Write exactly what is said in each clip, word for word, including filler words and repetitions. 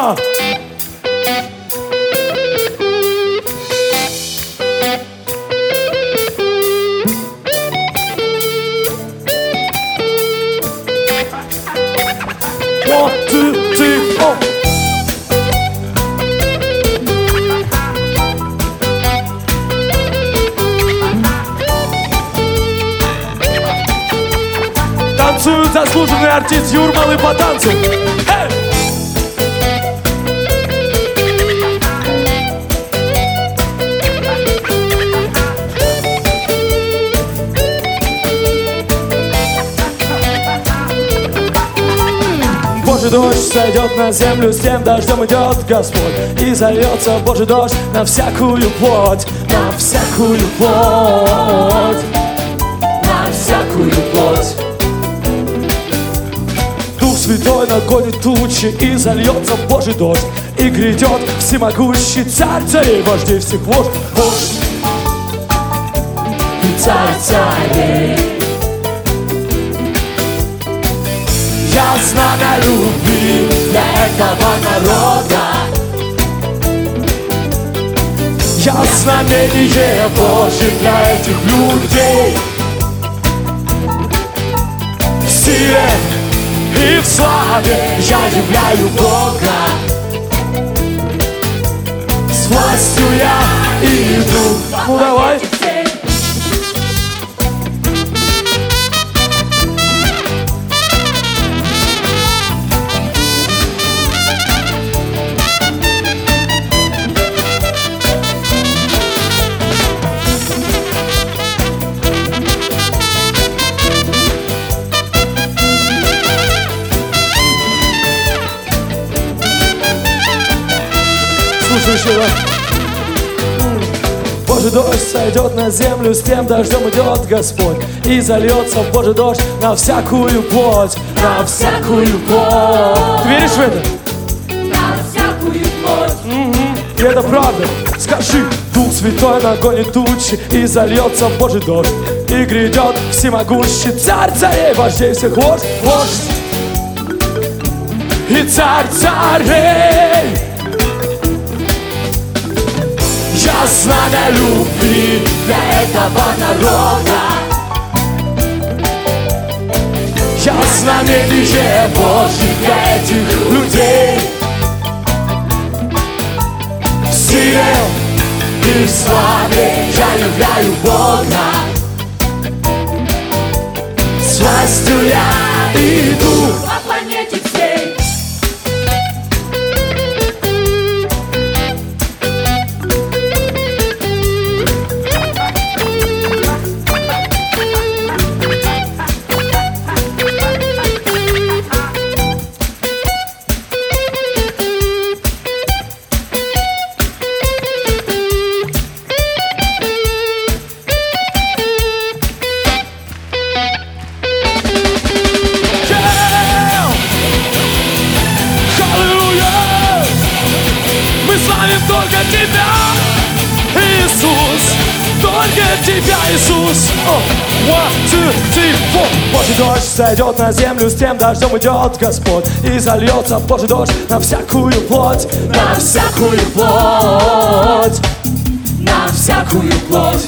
А! One, two, three, four. Танцует заслуженный артист Юрмалы по танцу. Эй! Божий дождь сойдет на землю, с тем дождем идет Господь. И зальется Божий дождь на всякую плоть, на всякую плоть, на всякую плоть. Дух Святой нагонит тучи, и зальется Божий дождь. И грядет всемогущий царь царей, вождей всех вождь, вождь и царь царей. Я знамя любви для этого народа. Я знамение Божье для этих людей. В силе и в славе я являю Бога. С властью я иду. Ну давай. Божий дождь сойдет на землю, с тем дождем идет Господь. И зальется Божий дождь на всякую плоть, на всякую плоть. Ты веришь в это? На всякую плоть. Mm-hmm. И это правда. Скажи, Дух Святой нагонит тучи, и зальется Божий дождь. И грядет всемогущий царь царей, вождей всех вождь, вождь и царь царей. Я знамя любви для этого народа. Я знамение Божье для этих людей. В силе и в славе я являю Бога. С властью я иду по планете всей. Только тебя, Иисус, только тебя, Иисус. One, two, three, four. Божий дождь сойдет на землю, с тем дождем идет Господь. И зальется Божий дождь на всякую плоть, на всякую плоть, на всякую плоть.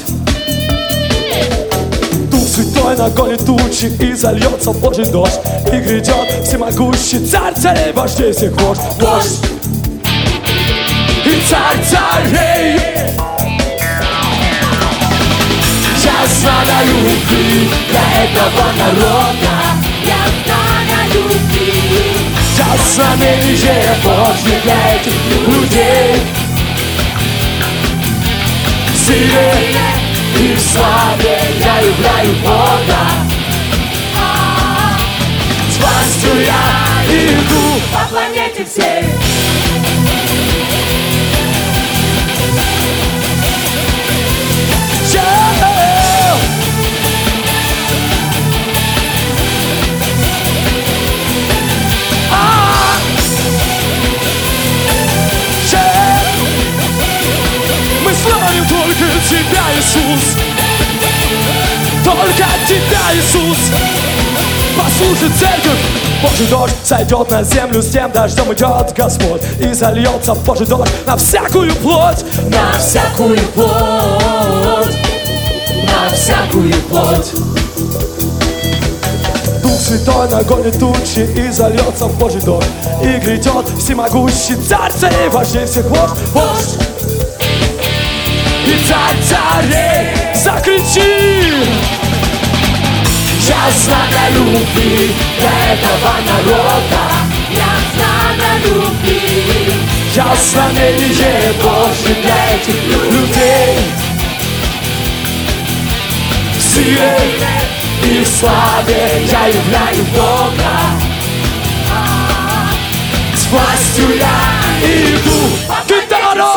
Дух Святой нагонит тучи, и зальется Божий дождь. И грядет всемогущий царь царей, вождей всех вождь, вождь и царь царей. Я знамя любви для этого народа. Я знамя любви. Я знамение Божье для этих людей. В силе и в славе я являю Бога. С властью я иду по планете всей. Мы славим только тебя, Иисус. только тебя, Иисус. Послушай, церковь, Божий дождь сойдет на землю, с тем дождем идет Господь, и зальется Божий дождь на всякую плоть, на всякую плоть, на всякую плоть. Дух Святой нагонит тучи, и зальется в Божий дождь, и грядет всемогущий царь царей, вождей всех вождь, вождь. И царь царей закричи: я знамя любви для этого народа, Я знамя любви, я знамение Божье для этих людей. В силе и в славе я являю Бога, с властью я иду к гитару.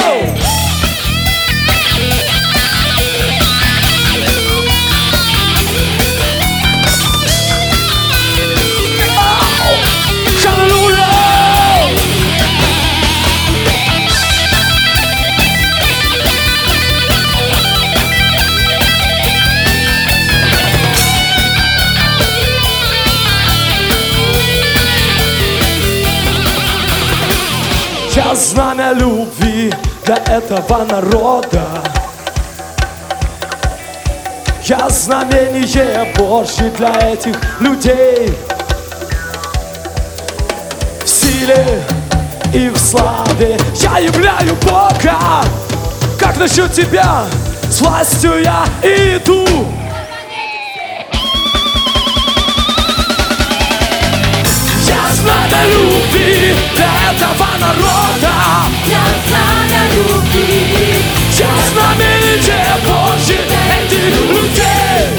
Я знамя любви для этого народа, я знамение Божье для этих людей. В силе и в славе я являю Бога. Как насчет тебя? С властью я иду. Я знамя любви для этого народа, я знамя любви, я знамение Божье для этих людей.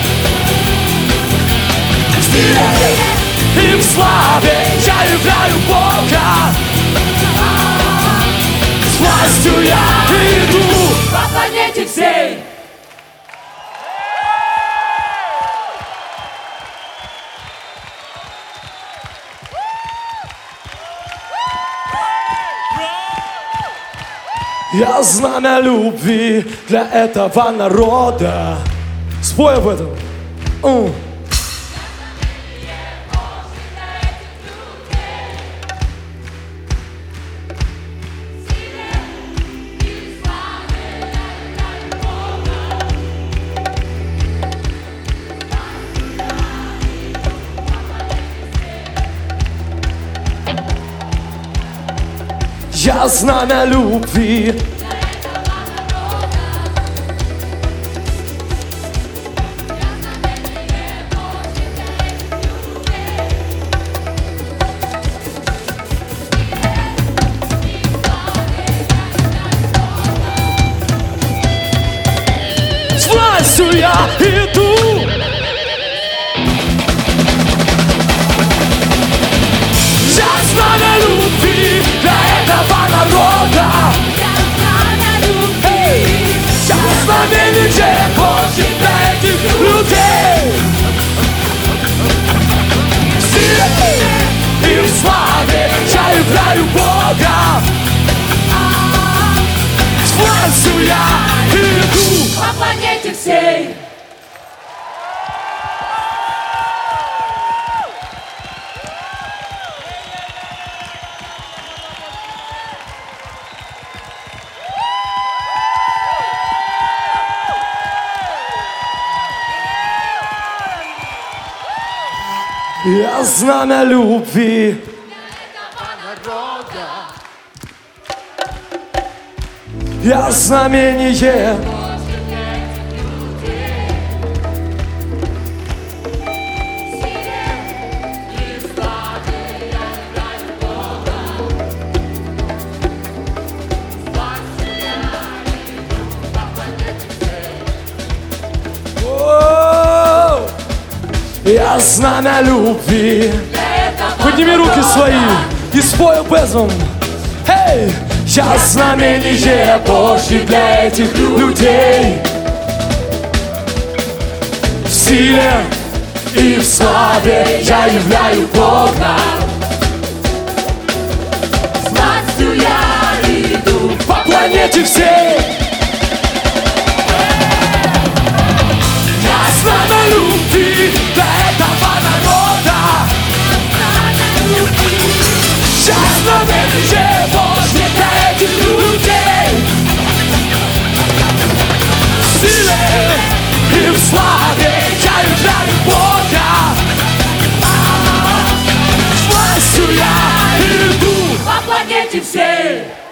В силе и в славе я являю Бога, с властью я иду по планете всей. Я знамя любви для этого народа. Спой об этом. Uh. Я знамя любви. С властью я иду. Я знамя любви для этого народа. Я знамя любви, Я знамение Божье для этих людей. В силе и в славе я являю Бога, с властью я иду по планете всей. Я знамя любви. Я знамение. О, я знамя любви. Подними руки свои и спой об этом. Эй! Я знамение Божье для этих людей. В силе и в славе я являю Бога. С властью я иду По планете всей. Я знамя отвечают ради Бога. К властью я иду. По планете всей.